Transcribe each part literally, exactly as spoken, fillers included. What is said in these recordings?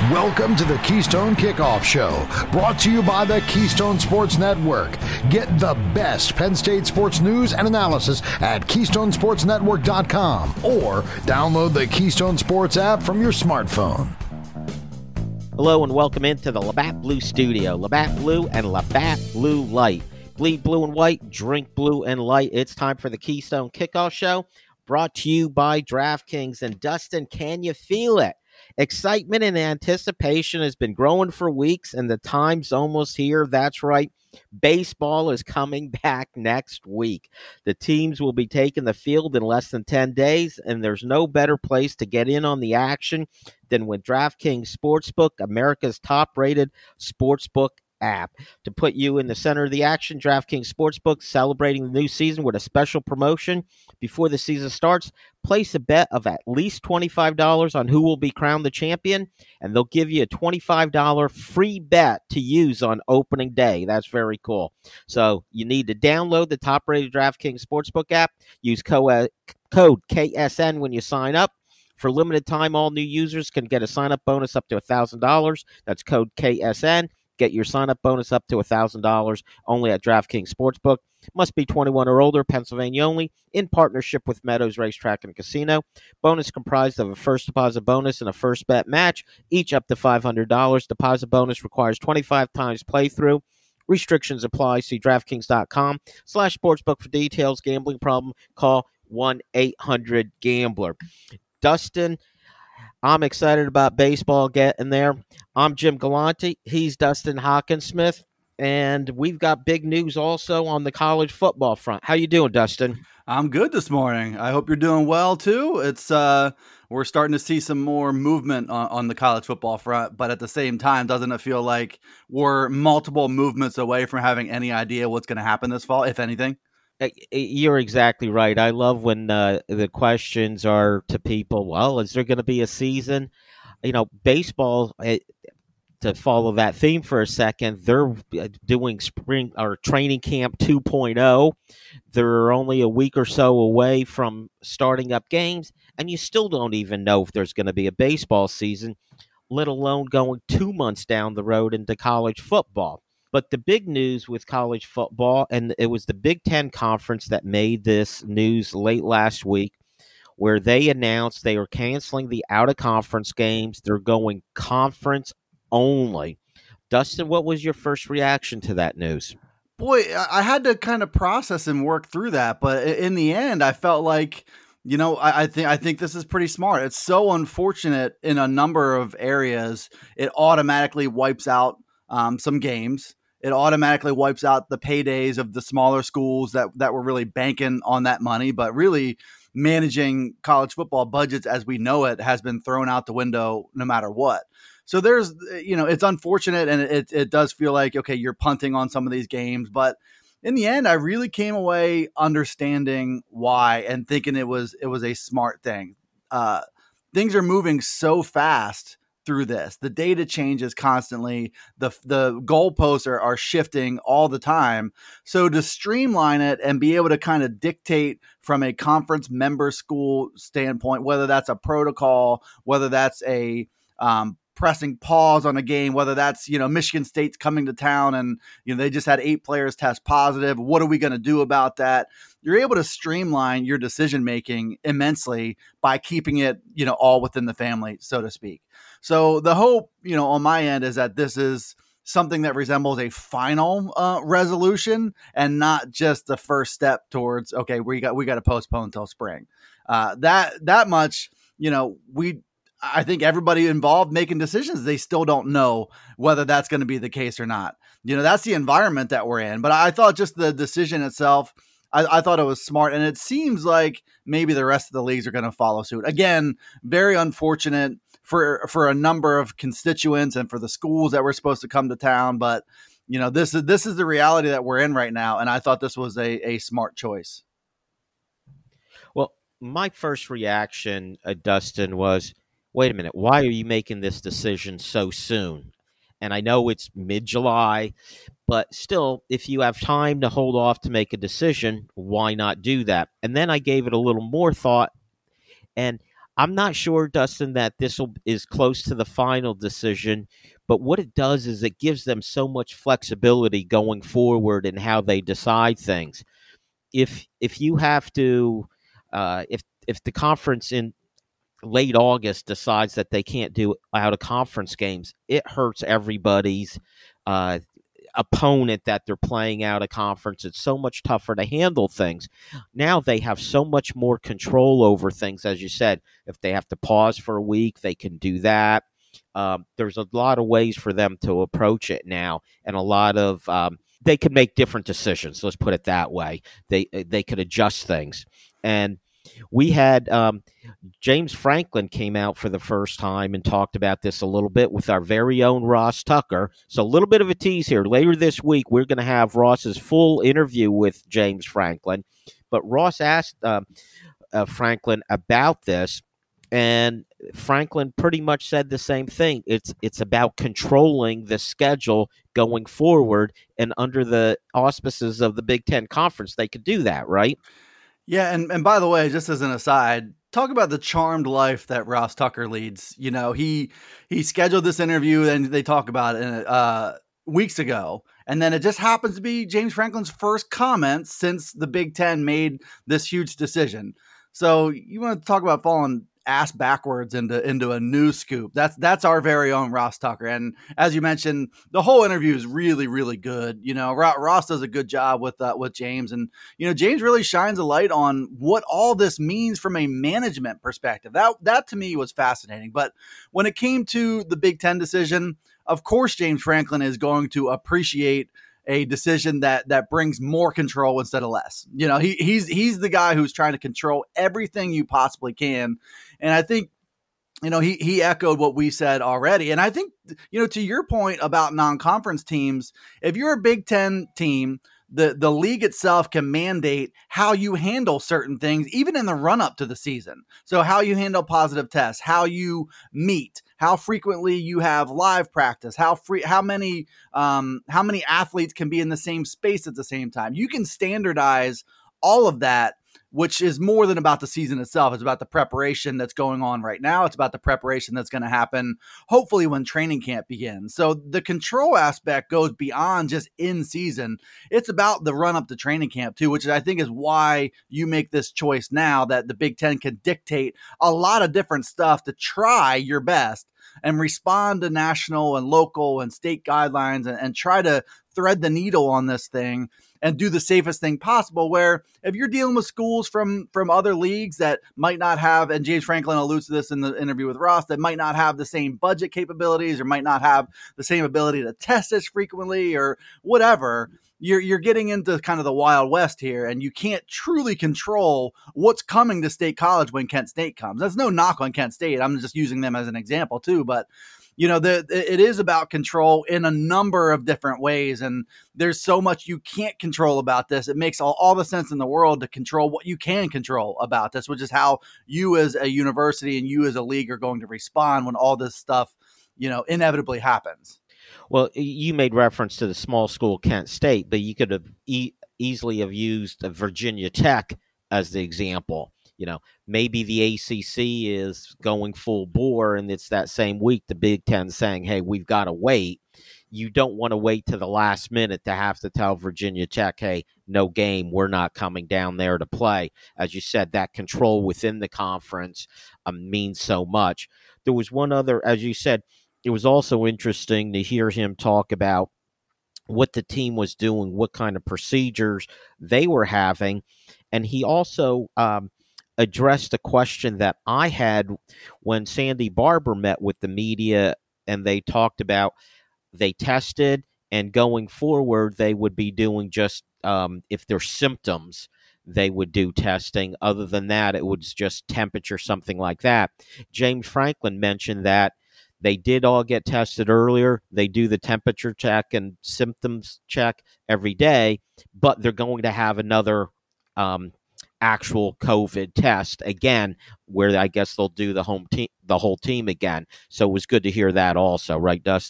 Welcome to the Keystone Kickoff Show, brought to you by the Keystone Sports Network. Get the best Penn State sports news and analysis at keystone sports network dot com or download the Keystone Sports app from your smartphone. Hello and welcome into the Labatt Blue Studio. Labatt Blue and Labatt Blue Light. Bleed blue and white, drink blue and light. It's time for the Keystone Kickoff Show, brought to you by DraftKings. And Dustin, can you feel it? Excitement and anticipation has been growing for weeks, and the time's almost here. That's right. Baseball is coming back next week. The teams will be taking the field in less than ten days, and there's no better place to get in on the action than with DraftKings Sportsbook, America's top-rated sportsbook app. To put you in the center of the action, DraftKings Sportsbook celebrating the new season with a special promotion. Before the season starts, place a bet of at least twenty-five dollars on who will be crowned the champion, and they'll give you a twenty-five dollars free bet to use on opening day. That's very cool. So you need to download the top-rated DraftKings Sportsbook app. Use co- code K S N when you sign up. For limited time, all new users can get a sign-up bonus up to one thousand dollars. That's code K S N. Get your sign-up bonus up to one thousand dollars only at DraftKings Sportsbook. Must be twenty-one or older, Pennsylvania only, in partnership with Meadows Racetrack and Casino. Bonus comprised of a first deposit bonus and a first bet match, each up to five hundred dollars. Deposit bonus requires twenty-five times playthrough. Restrictions apply. See DraftKings.com slash sportsbook for details. Gambling problem? Call one eight hundred gambler. Dustin, I'm excited about baseball getting there. I'm Jim Galante. He's Dustin Hockensmith. And we've got big news also on the college football front. How you doing, Dustin? I'm good this morning. I hope you're doing well, too. It's uh, we're starting to see some more movement on, on the college football front. But at the same time, doesn't it feel like we're multiple movements away from having any idea what's going to happen this fall, if anything? You're exactly right. I love when uh, the questions are to people, well, is there going to be a season? You know, baseball, it, to follow that theme for a second, they're doing spring or training camp two point oh. They're only a week or so away from starting up games, and you still don't even know if there's going to be a baseball season, let alone going two months down the road into college football. But the big news with college football, and it was the Big Ten Conference that made this news late last week, where they announced they are canceling the out-of-conference games. They're going conference only. Dustin, what was your first reaction to that news? Boy, I had to kind of process and work through that. But in the end, I felt like, you know, I, I think I think this is pretty smart. It's so unfortunate in a number of areas. It automatically wipes out um, some games. It automatically wipes out the paydays of the smaller schools that, that were really banking on that money. But really, managing college football budgets as we know it has been thrown out the window no matter what. So there's, you know, it's unfortunate, and it, it does feel like, okay, you're punting on some of these games. But in the end, I really came away understanding why and thinking it was it was a smart thing. Uh, things are moving so fast through this. The data changes constantly. The the goalposts are, are shifting all the time. So to streamline it and be able to kind of dictate from a conference member school standpoint, whether that's a protocol, whether that's a um, pressing pause on a game, whether that's, you know, Michigan State's coming to town and, you know, they just had eight players test positive. What are we going to do about that? You're able to streamline your decision making immensely by keeping it, you know, all within the family, so to speak. So the hope, you know, on my end is that this is something that resembles a final uh, resolution and not just the first step towards, okay, we got we got to postpone until spring. Uh, that that much, you know, we. I think everybody involved making decisions, they still don't know whether that's going to be the case or not. You know, that's the environment that we're in. But I thought just the decision itself, I, I thought it was smart. And it seems like maybe the rest of the leagues are going to follow suit. Again, very unfortunate for for a number of constituents and for the schools that were supposed to come to town. But, you know, this is this is the reality that we're in right now. And I thought this was a, a smart choice. Well, my first reaction, uh, Dustin, was, wait a minute, why are you making this decision so soon? And I know it's mid-July, but still, if you have time to hold off to make a decision, why not do that? And then I gave it a little more thought, and I'm not sure, Dustin, that this will, is close to the final decision, but what it does is it gives them so much flexibility going forward in how they decide things. If if you have to, uh, if if the conference in late August decides that they can't do out of conference games, it hurts everybody's uh, opponent that they're playing out of conference. It's so much tougher to handle things. Now they have so much more control over things. As you said, if they have to pause for a week, they can do that. Um, there's a lot of ways for them to approach it now, and a lot of um, they can make different decisions. Let's put it that way. They they could adjust things, and we had um, James Franklin came out for the first time and talked about this a little bit with our very own Ross Tucker. So a little bit of a tease here. Later this week, we're going to have Ross's full interview with James Franklin. But Ross asked uh, uh, Franklin about this, and Franklin pretty much said the same thing. It's it's about controlling the schedule going forward, and under the auspices of the Big Ten Conference, they could do that, right? Yeah, and, and by the way, just as an aside, talk about the charmed life that Ross Tucker leads. You know, he he scheduled this interview, and they talk about it uh, weeks ago, and then it just happens to be James Franklin's first comments since the Big Ten made this huge decision. So you want to talk about falling ass backwards into into a news scoop. That's that's our very own Ross Tucker. And as you mentioned, the whole interview is really, really good. You know, Ross does a good job with uh, with James, and you know, James really shines a light on what all this means from a management perspective. That that to me was fascinating. But when it came to the Big Ten decision, of course, James Franklin is going to appreciate a decision that that brings more control instead of less. You know, he he's he's the guy who's trying to control everything you possibly can. And I think, you know, he he echoed what we said already. And I think, you know, to your point about non-conference teams, if you're a Big Ten team, the the league itself can mandate how you handle certain things, even in the run up to the season. So how you handle positive tests, how you meet, how frequently you have live practice, how free, how many, um, how many athletes can be in the same space at the same time. You can standardize all of that, which is more than about the season itself. It's about the preparation that's going on right now. It's about the preparation that's going to happen, hopefully, when training camp begins. So the control aspect goes beyond just in season. It's about the run up to training camp too, which I think is why you make this choice now, that the Big Ten can dictate a lot of different stuff to try your best and respond to national and local and state guidelines, and, and try to thread the needle on this thing and do the safest thing possible. Where if you're dealing with schools from from other leagues that might not have, and James Franklin alludes to this in the interview with Ross, that might not have the same budget capabilities or might not have the same ability to test as frequently or whatever, you're you're getting into kind of the Wild West here, and you can't truly control what's coming to State College when Kent State comes. That's no knock on Kent State. I'm just using them as an example too, but you know, the, it is about control in a number of different ways. And there's so much you can't control about this. It makes all, all the sense in the world to control what you can control about this, which is how you as a university and you as a league are going to respond when all this stuff, you know, inevitably happens. Well, you made reference to the small school Kent State, but you could have e- easily have used Virginia Tech as the example. You know, maybe the A C C is going full bore, and it's that same week the Big Ten saying, hey, we've got to wait. You don't want to wait to the last minute to have to tell Virginia Tech, hey, no game, we're not coming down there to play. As you said, that control within the conference um, means so much. There was one other, as you said, it was also interesting to hear him talk about what the team was doing, what kind of procedures they were having. And he also um, addressed a question that I had when Sandy Barber met with the media, and they talked about they tested, and going forward they would be doing just um, if there's symptoms, they would do testing. Other than that, it was just temperature, something like that. James Franklin mentioned that they did all get tested earlier. They do the temperature check and symptoms check every day, but they're going to have another um, actual COVID test again, where I guess they'll do the home team, the whole team again. So it was good to hear that also, right, Dustin?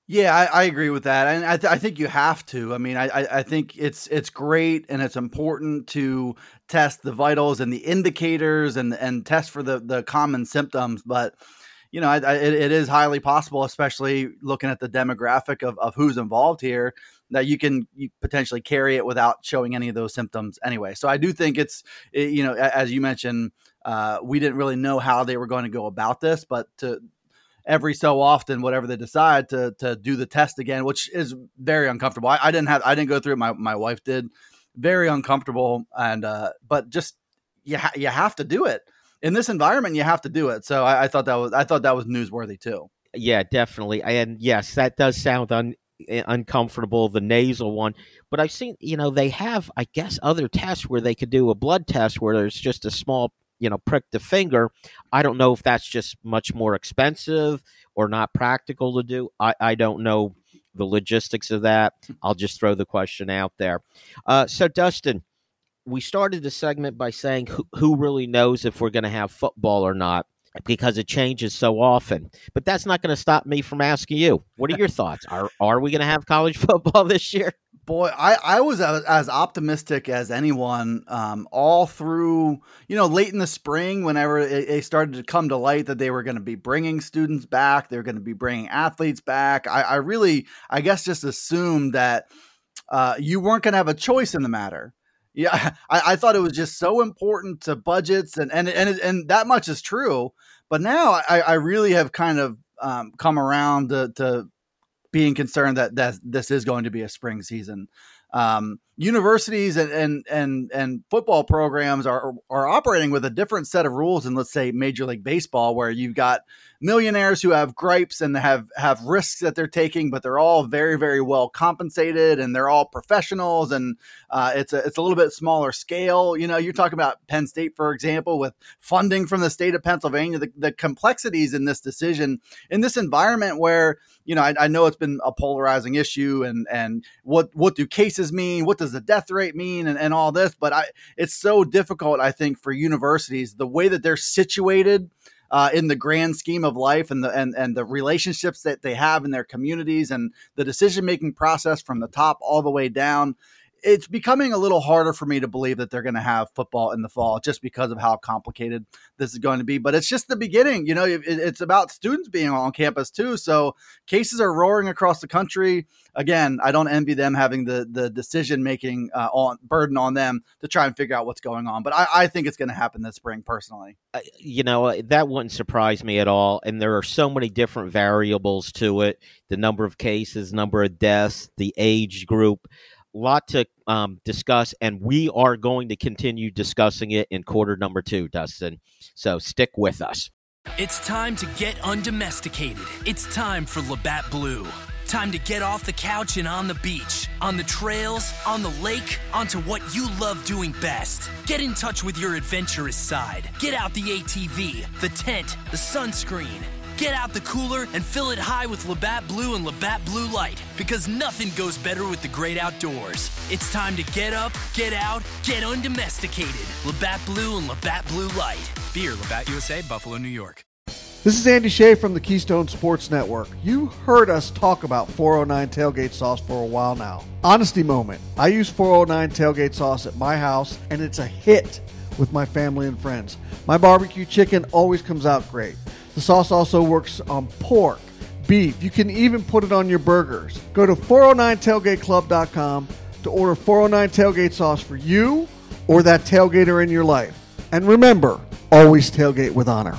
Yeah, I, I agree with that, and I, th- I think you have to. I mean, I, I I think it's it's great and it's important to test the vitals and the indicators and and test for the the common symptoms. But you know, I, I, it, it is highly possible, especially looking at the demographic of, of who's involved here, that you can you potentially carry it without showing any of those symptoms anyway. So I do think it's it, you know, as you mentioned, uh, we didn't really know how they were going to go about this, but to every so often, whatever they decide to to do the test again, which is very uncomfortable. I, I didn't have, I didn't go through it. My, my wife did. Very uncomfortable. And, uh, but just, you, ha- you have to do it in this environment. You have to do it. So I, I thought that was, I thought that was newsworthy too. Yeah, definitely. And yes, that does sound un- uncomfortable, the nasal one. But I've seen, you know, they have, I guess, other tests where they could do a blood test where there's just a small, you know, prick the finger. I don't know if that's just much more expensive or not practical to do. I, I don't know the logistics of that. I'll just throw the question out there. Uh, so, Dustin, we started the segment by saying who, who really knows if we're going to have football or not, because it changes so often. But that's not going to stop me from asking you, what are your thoughts? Are are we going to have college football this year? Boy, I, I was as, as optimistic as anyone um, all through, you know, late in the spring, whenever it, it started to come to light that they were going to be bringing students back, they're going to be bringing athletes back. I, I really, I guess, just assumed that uh, you weren't going to have a choice in the matter. Yeah, I, I thought it was just so important to budgets, and and and, and that much is true. But now I, I really have kind of um, come around to, to being concerned that, that this is going to be a spring season. Um, universities and, and, and, and football programs are, are operating with a different set of rules than, let's say, Major League Baseball, where you've got millionaires who have gripes and have, have risks that they're taking, but they're all very, very well compensated and they're all professionals. And uh, it's a, it's a little bit smaller scale. You know, you're talking about Penn State, for example, with funding from the state of Pennsylvania, the, the complexities in this decision, in this environment where, you know, I, I know it's been a polarizing issue, and, and what, what do cases mean? What does the death rate mean? And, and all this, but I, it's so difficult, I think, for universities, the way that they're situated uh, in the grand scheme of life, and the, and, and the relationships that they have in their communities, and the decision-making process from the top all the way down. It's becoming a little harder for me to believe that they're going to have football in the fall, just because of how complicated this is going to be. But it's just the beginning. You know, it, it's about students being on campus too. So cases are roaring across the country. Again, I don't envy them having the the decision making uh, on burden on them to try and figure out what's going on. But I, I think it's going to happen this spring, personally. Uh, you know, that wouldn't surprise me at all. And there are so many different variables to it: the number of cases, number of deaths, the age group. Lot to um, discuss, and we are going to continue discussing it in quarter number two, Dustin. So stick with us. It's time to get undomesticated. It's time for Labatt Blue. Time to get off the couch and on the beach, on the trails, on the lake, onto what you love doing best. Get in touch with your adventurous side. Get out the A T V, the tent, the sunscreen. Get out the cooler and fill it high with Labatt Blue and Labatt Blue Light, because nothing goes better with the great outdoors. It's time to get up, get out, get undomesticated. Labatt Blue and Labatt Blue Light. Beer, Labatt U S A, Buffalo, New York. This is Andy Shea from the Keystone Sports Network. You heard us talk about four oh nine Tailgate Sauce for a while now. Honesty moment. I use four oh nine Tailgate Sauce at my house, and it's a hit with my family and friends. My barbecue chicken always comes out great. The sauce also works on pork, beef. You can even put it on your burgers. Go to four oh nine tailgate club dot com to order four oh nine Tailgate Sauce for you or that tailgater in your life. And remember, always tailgate with honor.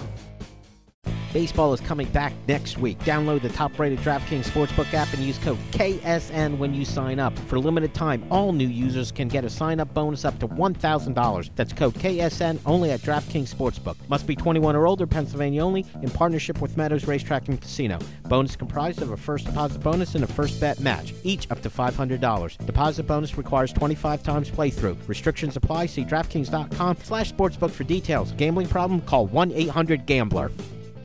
Baseball is coming back next week. Download the top-rated DraftKings Sportsbook app and use code K S N when you sign up. For a limited time, all new users can get a sign-up bonus up to one thousand dollars. That's code K S N only at DraftKings Sportsbook. Must be twenty-one or older, Pennsylvania only, in partnership with Meadows Racetrack and Casino. Bonus comprised of a first deposit bonus and a first bet match, each up to five hundred dollars. Deposit bonus requires twenty-five times playthrough. Restrictions apply. See DraftKings dot com slash sportsbook for details. Gambling problem? Call one eight hundred gambler.